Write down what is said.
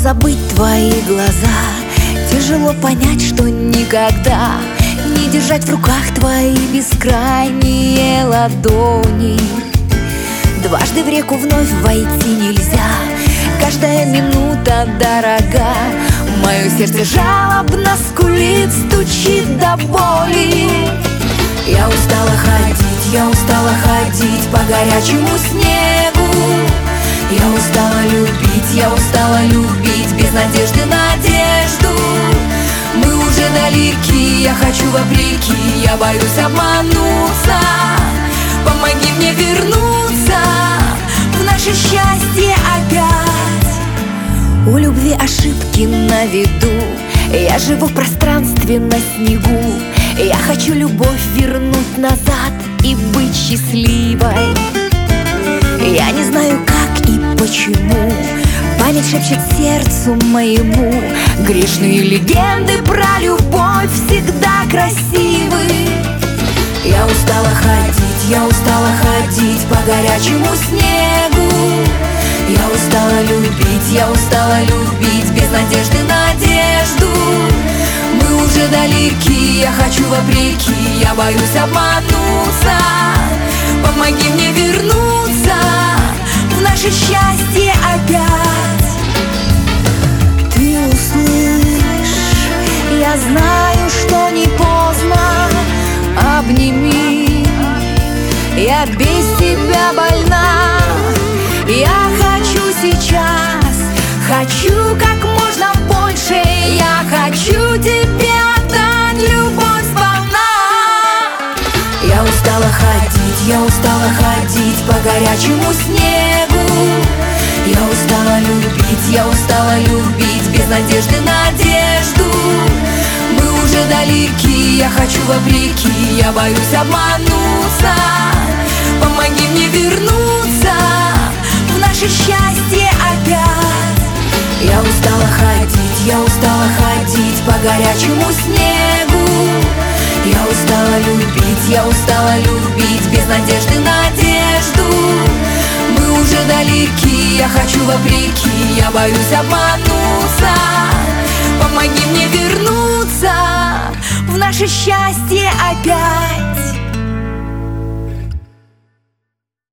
забыть твои глаза, тяжело понять, что никогда не держать в руках твои бескрайние ладони. Дважды в реку вновь войти нельзя, каждая минута дорога. Мое сердце жалобно скулит, стучит до боли. Я устала ходить по горячему снегу. Я устала любить без надежды надежду. Мы уже далеки, я хочу вопреки, я боюсь обмануться. Помоги мне вернуться в наше счастье опять. У любви ошибки на виду, я живу в пространстве на снегу. Я хочу любовь вернуть назад и быть счастливой. Я не знаю, как и почему, память шепчет сердцу моему. Грешные легенды про любовь всегда красивы. Я устала ходить по горячему снегу. Я устала любить без надежды надежду. Мы уже далеки, я хочу вопреки, я боюсь обмануться. Помоги мне вернуться в наше счастье опять. Ты услышь, я знаю, что не поздно. Обними, я без тебя больна. Я хочу сейчас, хочу как можно больше. Я хочу тебе отдать любовь сполна. Я устала ходить по горячему снегу. Я устала любить без надежды надежду. Мы уже далеки, я хочу вопреки, я боюсь обмануться. Помоги мне вернуться в наше счастье опять. Я устала ходить по горячему снегу. Я устала любить без надежды надежду. Мы уже далеки, я хочу вопреки, я боюсь обмануться. Помоги мне вернуться в наше счастье опять.